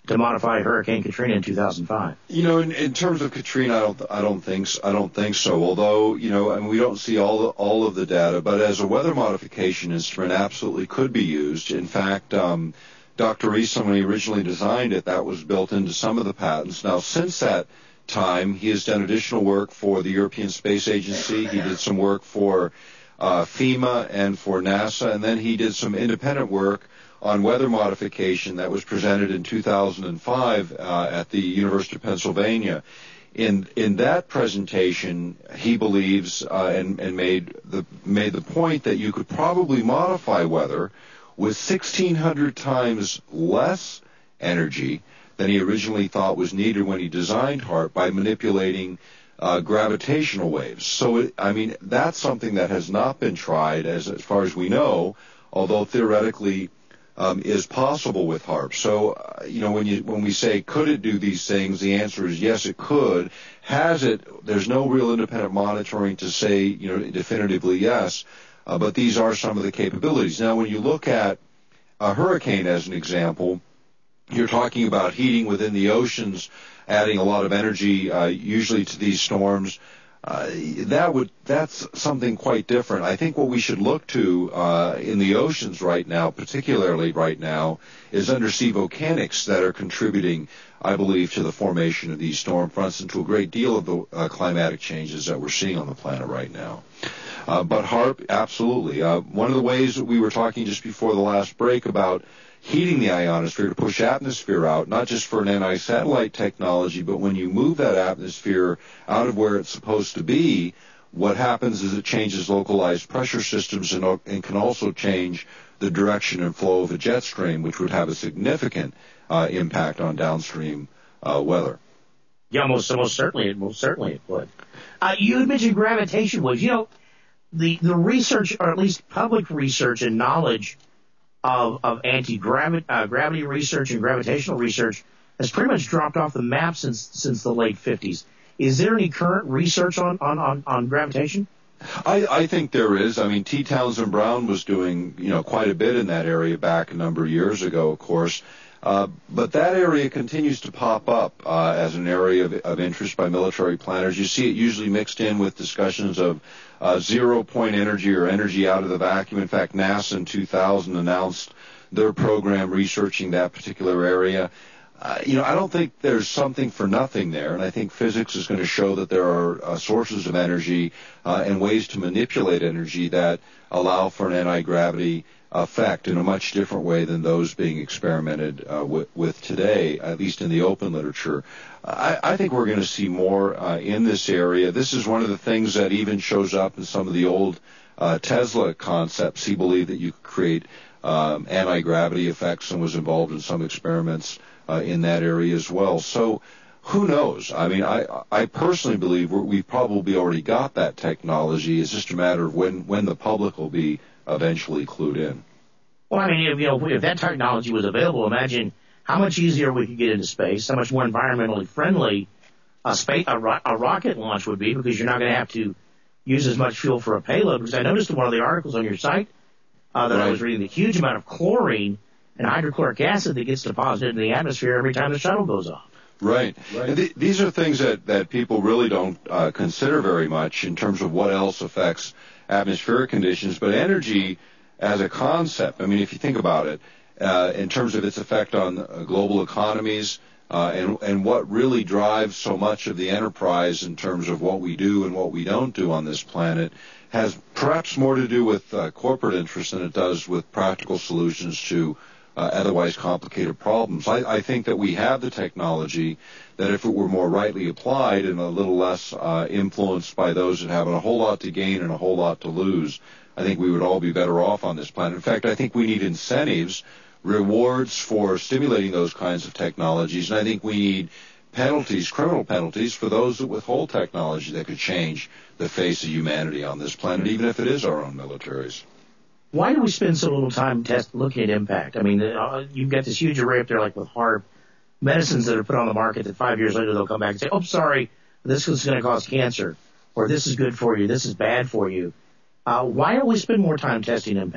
to modify Hurricane Katrina in two thousand five? You know, in, in terms of Katrina, I don't, I don't think, so, I don't think so. Although, you know, I mean, we don't see all the, all of the data, but as a weather modification instrument, absolutely could be used. In fact, um, Doctor Easton, when he originally designed it, that was built into some of the patents. Now, since that time, he has done additional work for the European Space Agency. He did some work for uh, FEMA and for NASA, and then he did some independent work on weather modification that was presented in two thousand five uh, at the University of Pennsylvania. In in that presentation, he believes uh, and, and made the made the point that you could probably modify weather with sixteen hundred times less energy than he originally thought was needed when he designed HAARP by manipulating uh, gravitational waves. So, it, I mean, that's something that has not been tried as, as far as we know, although theoretically um, is possible with HAARP. So, uh, you know, when you when we say could it do these things, the answer is yes, it could. Has it? There's no real independent monitoring to say, you know, definitively yes. Uh, but these are some of the capabilities. Now, when you look at a hurricane as an example, you're talking about heating within the oceans, adding a lot of energy, uh, usually to these storms. Uh, that would that's something quite different. I think what we should look to uh, in the oceans right now, particularly right now, is undersea volcanics that are contributing, I believe, to the formation of these storm fronts and to a great deal of the uh, climatic changes that we're seeing on the planet right now. Uh, but HAARP, absolutely. Uh, one of the ways that we were talking just before the last break about heating the ionosphere to push atmosphere out, not just for an anti-satellite technology, but when you move that atmosphere out of where it's supposed to be, what happens is it changes localized pressure systems and, and can also change the direction and flow of a jet stream, which would have a significant uh, impact on downstream uh, weather. Yeah, most, most certainly, most certainly it would. Uh, you had mentioned gravitation waves. You know, the, the research, or at least public research and knowledge of, of anti-gravity uh, gravity research and gravitational research has pretty much dropped off the map since since the late fifties. Is there any current research on, on, on, on gravitation? I, I think there is. I mean, T. Townsend Brown was doing, you know, quite a bit in that area back a number of years ago, of course. Uh, but that area continues to pop up uh, as an area of, of interest by military planners. You see it usually mixed in with discussions of uh, zero-point energy or energy out of the vacuum. In fact, NASA in two thousand announced their program researching that particular area. Uh, you know, I don't think there's something for nothing there, and I think physics is going to show that there are uh, sources of energy uh, and ways to manipulate energy that allow for an anti-gravity effect in a much different way than those being experimented uh, with, with today, at least in the open literature. I, I think we're going to see more uh, in this area. This is one of the things that even shows up in some of the old uh, Tesla concepts. He believed that you could create um, anti-gravity effects and was involved in some experiments uh, in that area as well. So who knows? I mean, I, I personally believe we're, we've probably already got that technology. It's just a matter of when, when the public will be eventually clued in. Well, I mean, if, you know, if that technology was available, imagine how much easier we could get into space, how much more environmentally friendly a, space, a, ro- a rocket launch would be, because you're not going to have to use as much fuel for a payload. Because I noticed in one of the articles on your site uh, that right. I was reading the huge amount of chlorine and hydrochloric acid that gets deposited in the atmosphere every time the shuttle goes off. Right. right. And th- these are things that, that people really don't uh, consider very much in terms of what else affects atmospheric conditions, but energy as a concept, I mean, if you think about it, uh, in terms of its effect on uh, global economies uh, and, and what really drives so much of the enterprise in terms of what we do and what we don't do on this planet, has perhaps more to do with uh, corporate interests than it does with practical solutions to uh, otherwise complicated problems. I, I think that we have the technology that if it were more rightly applied and a little less uh, influenced by those that have a whole lot to gain and a whole lot to lose, I think we would all be better off on this planet. In fact, I think we need incentives, rewards for stimulating those kinds of technologies, and I think we need penalties, criminal penalties, for those that withhold technology that could change the face of humanity on this planet, even if it is our own militaries. Why do we spend so little time test looking at impact? I mean, uh, you've got this huge array up there, like with HAARP, medicines that are put on the market that five years later they'll come back and say, oh, sorry, this is going to cause cancer, or this is good for you, this is bad for you. Uh, why don't we spend more time testing impact?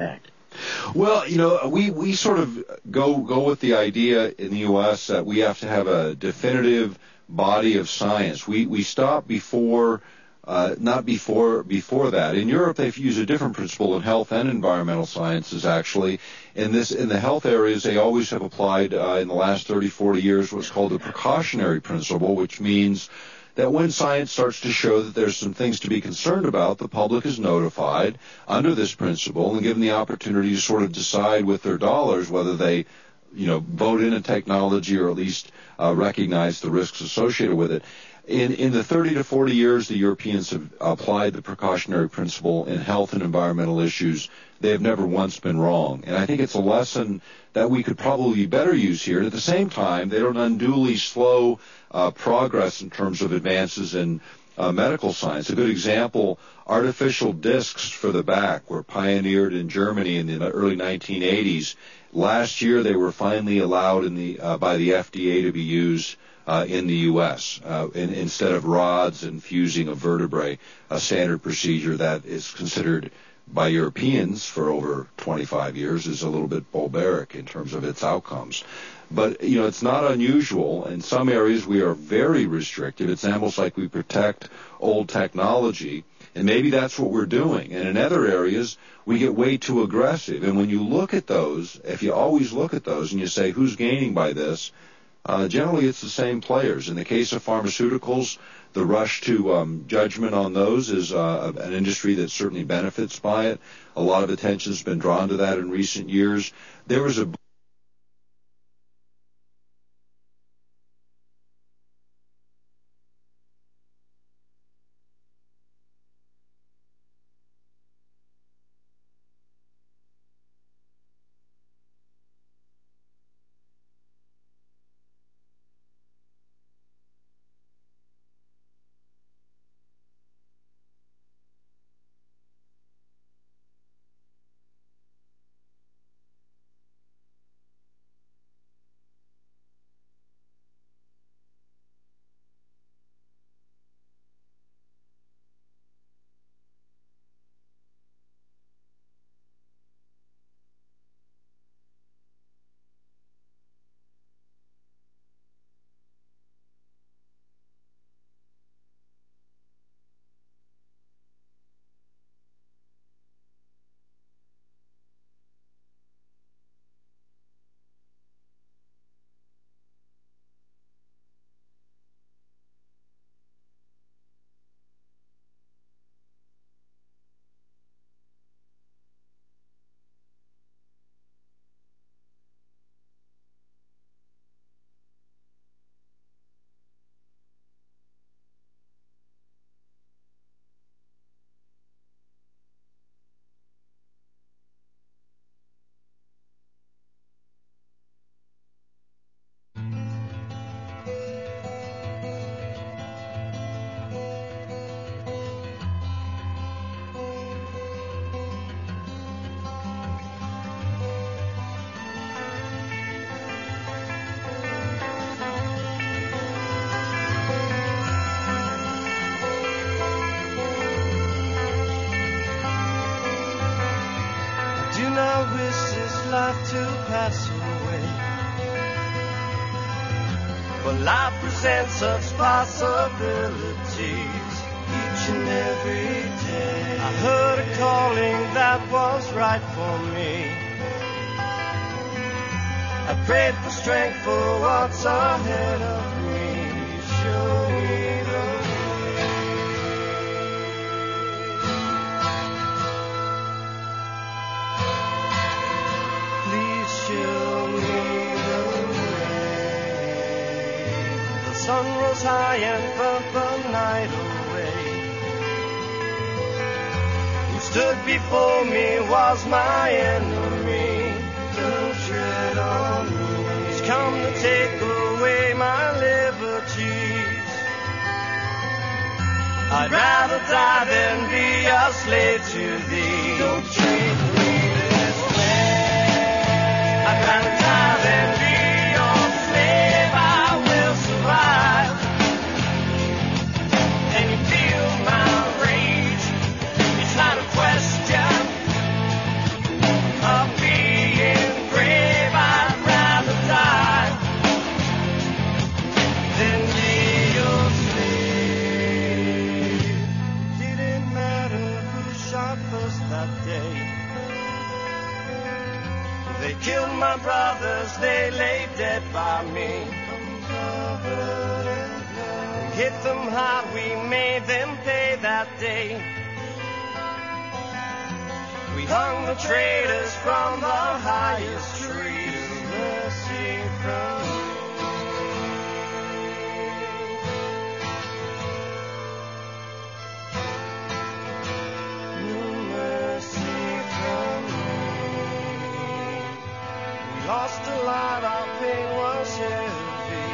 Well, you know, we, we sort of go go with the idea in the U S that we have to have a definitive body of science. We we stop before, uh, not before before that. In Europe, they've used a different principle in health and environmental sciences, actually. In this, in the health areas, they always have applied uh, in the last thirty, forty years what's called the precautionary principle, which means that when science starts to show that there's some things to be concerned about, the public is notified under this principle and given the opportunity to sort of decide with their dollars whether they, you know, vote in a technology or at least uh, recognize the risks associated with it. In, in the thirty to forty years the Europeans have applied the precautionary principle in health and environmental issues, they have never once been wrong. And I think it's a lesson that we could probably better use here. And at the same time, they don't unduly slow uh, progress in terms of advances in uh, medical science. A good example, artificial discs for the back were pioneered in Germany in the early nineteen eighties. Last year, they were finally allowed in the uh, by the F D A to be used Uh, in the U S Uh, in, instead of rods and fusing of vertebrae, a standard procedure that is considered by Europeans for over twenty-five years is a little bit barbaric in terms of its outcomes. But, you know, it's not unusual. In some areas we are very restricted. It's almost like we protect old technology, and maybe that's what we're doing. And in other areas we get way too aggressive. And when you look at those, if you always look at those and you say, who's gaining by this? Uh, generally, it's the same players. In the case of pharmaceuticals, the rush to um, judgment on those is uh, an industry that certainly benefits by it. A lot of attention has been drawn to that in recent years. There was a life to pass away, but life presents such possibilities each and every day. I heard a calling that was right for me. I prayed for strength for what's ahead of me. Show me the sun rose high and burnt the night away. Who stood before me was my enemy. Don't tread on me. He's come to take away my liberties. I'd rather die than be a slave to thee. Don't treat me this way. I'd rather die than be your slave. I will survive. And you feel my rage. It's not a question of thirst that day. They killed my brothers, they lay dead by me. We hit them hard, we made them pay that day. We hung the traitors from the highest trees. Mercy from me. No mercy from me. We lost a lot, our pain was heavy.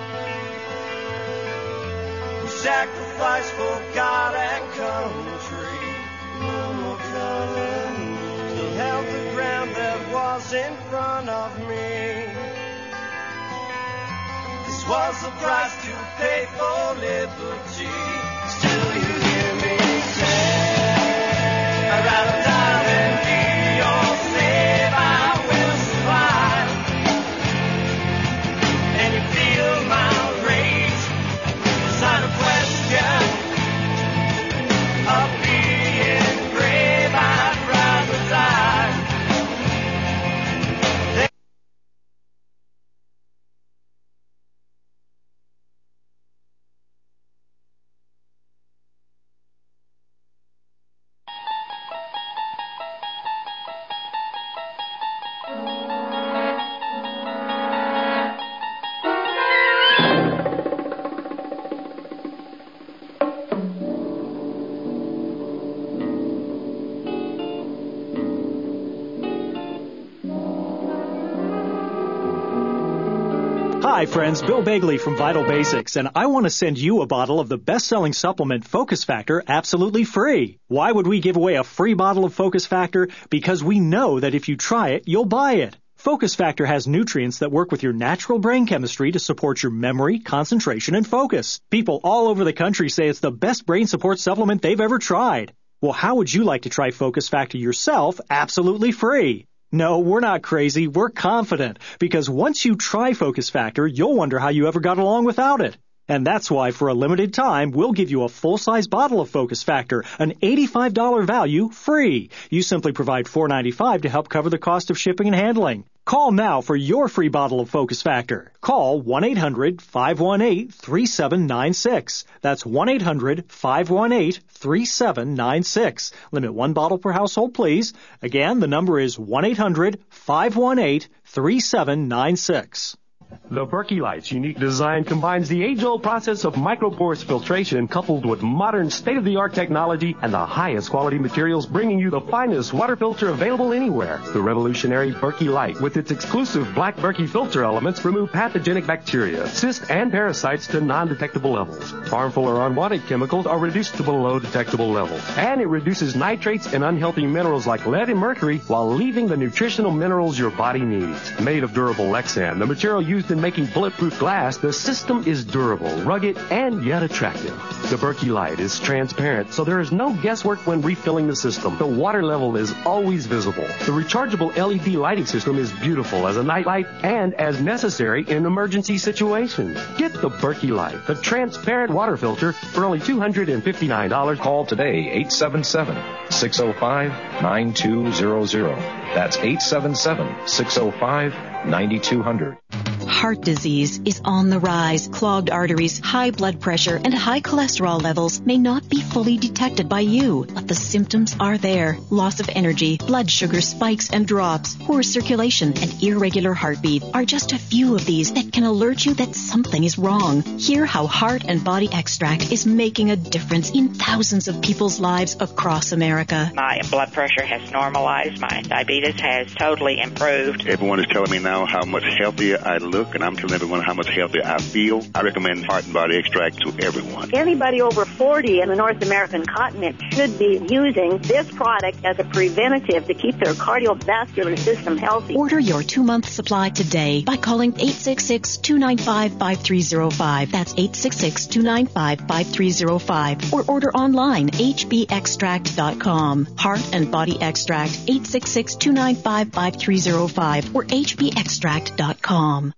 We sacrificed for God and country. No more color. Still held the ground that was in front of me. This was the price to pay for liberty. Still you hear me say, I'd rather die than be your slave. I will survive. And you feel my rage. It's not a question of being brave. I'd rather die. Hi friends, Bill Bagley from Vital Basics, and I want to send you a bottle of the best-selling supplement Focus Factor absolutely free. Why would we give away a free bottle of Focus Factor? Because we know that if you try it, you'll buy it. Focus Factor has nutrients that work with your natural brain chemistry to support your memory, concentration, and focus. People all over the country say it's the best brain support supplement they've ever tried. Well, how would you like to try Focus Factor yourself absolutely free? No, we're not crazy. We're confident. Because once you try Focus Factor, you'll wonder how you ever got along without it. And that's why, for a limited time, we'll give you a full-size bottle of Focus Factor, an eighty-five dollars value, free. You simply provide four dollars and ninety-five cents to help cover the cost of shipping and handling. Call now for your free bottle of Focus Factor. Call one eight hundred five one eight three seven nine six. That's one eight hundred five one eight three seven nine six. Limit one bottle per household, please. Again, the number is one eight hundred five one eight three seven nine six. The Berkey Light's unique design combines the age-old process of microporous filtration coupled with modern state-of-the-art technology and the highest quality materials, bringing you the finest water filter available anywhere. The revolutionary Berkey Light, with its exclusive black Berkey filter elements, remove pathogenic bacteria, cysts, and parasites to non-detectable levels. Harmful or unwanted chemicals are reduced to below detectable levels. And it reduces nitrates and unhealthy minerals like lead and mercury while leaving the nutritional minerals your body needs. Made of durable Lexan, the material used in making bulletproof glass, the system is durable, rugged, and yet attractive. The Berkey Light is transparent, so there is no guesswork when refilling the system. The water level is always visible. The rechargeable L E D lighting system is beautiful as a night light and as necessary in emergency situations. Get the Berkey Light, the transparent water filter, for only two hundred fifty-nine dollars. Call today, eight seven seven, six oh five, nine two zero zero. That's eight seven seven, six oh five, nine two zero zero. Heart disease is on the rise. Clogged arteries, high blood pressure, and high cholesterol levels may not be fully detected by you, but the symptoms are there. Loss of energy, blood sugar spikes and drops, poor circulation, and irregular heartbeat are just a few of these that can alert you that something is wrong. Hear how Heart and Body Extract is making a difference in thousands of people's lives across America. My blood pressure has normalized. My diabetes has totally improved. Everyone is telling me now how much healthier I look, and I'm telling everyone how much healthier I feel. I recommend Heart and Body Extract to everyone. Anybody over forty in the North American continent should be using this product as a preventative to keep their cardiovascular system healthy. Order your two-month supply today by calling eight six six, two nine five, five three zero five. That's eight six six, two nine five, five three zero five. Or order online, h b extract dot com. Heart and Body Extract, eight six six, two nine five, five three zero five or h b extract dot com.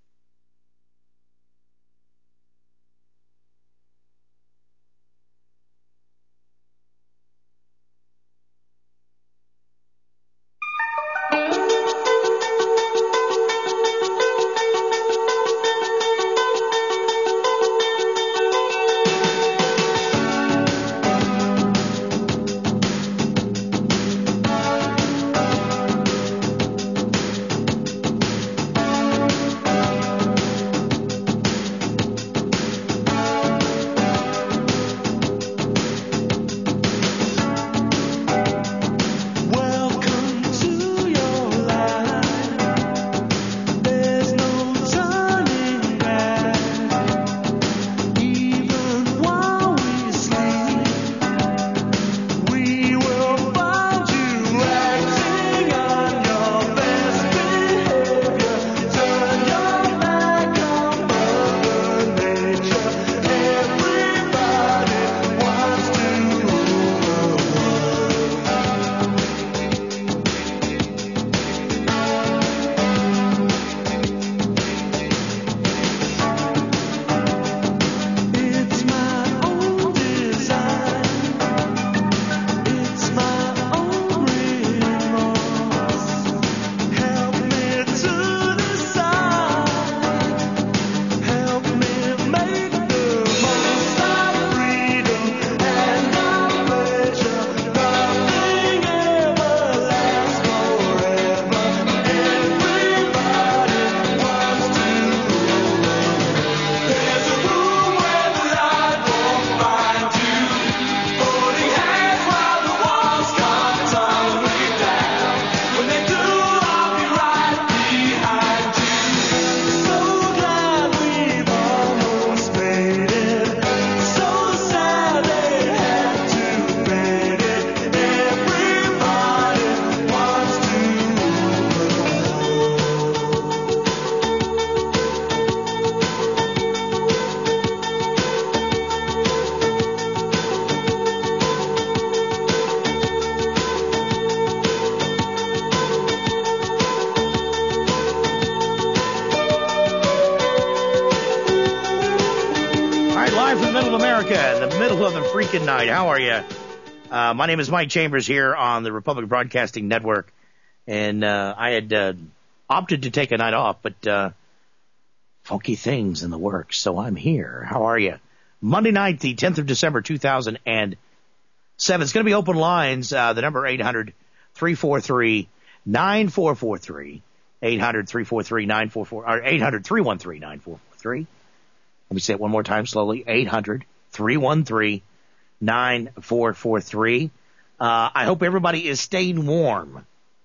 America in the middle of the freaking night. How are you? Uh, my name is Mike Chambers here on the Republic Broadcasting Network. And uh, I had uh, opted to take a night off, but uh, funky things in the works, so I'm here. How are you? Monday night, the tenth of December, two thousand seven. It's going to be open lines. Uh, the number eight hundred, three four three, nine four four three. eight hundred, three four three, nine four four, or eight hundred, three one three, nine four four three. Let me say it one more time slowly. eight hundred, three one three, nine four four three. Uh, I hope everybody is staying warm.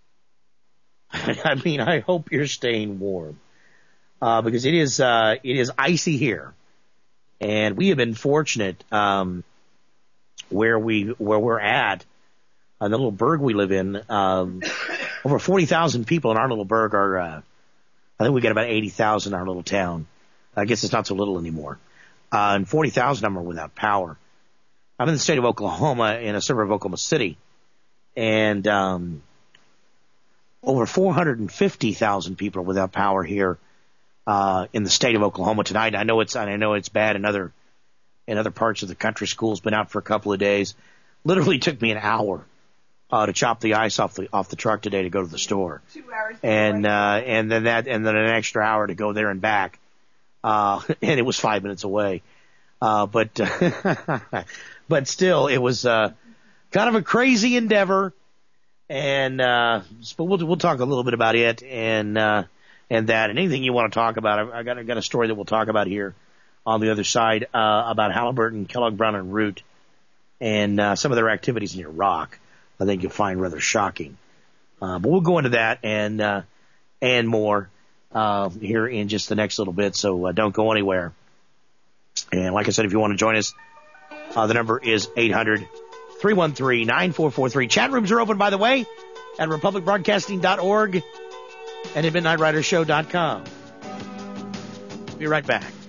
I mean, I hope you're staying warm. Uh, because it is, uh, it is icy here. And we have been fortunate, um, where we, where we're at, uh, the little burg we live in, um, over forty thousand people in our little burg are, uh, I think we got about eighty thousand in our little town. I guess it's not so little anymore. Uh, and forty thousand of them are without power. I'm in the state of Oklahoma, in a suburb of Oklahoma City. And, um, over four hundred fifty thousand people are without power here, uh, in the state of Oklahoma tonight. I know it's, I know it's bad in other, in other parts of the country. School's been out for a couple of days. Literally took me an hour, uh, to chop the ice off the, off the truck today to go to the store. Two hours. And, uh, and then that, and then an extra hour to go there and back. Uh, and it was five minutes away. Uh, but, but still, it was, uh, kind of a crazy endeavor. And, uh, but we'll, we'll talk a little bit about it and, uh, and that and anything you want to talk about. I, I got, I got a story that we'll talk about here on the other side, uh, about Halliburton, Kellogg Brown and Root and, uh, some of their activities in Iraq. I think you'll find rather shocking. Uh, but we'll go into that and, uh, and more, uh, here in just the next little bit. So, uh, don't go anywhere. And like I said, if you want to join us, uh, the number is eight hundred, three one three, nine four four three. Chat rooms are open, by the way, at republic broadcasting dot org and at midnight rider show dot com. Be right back.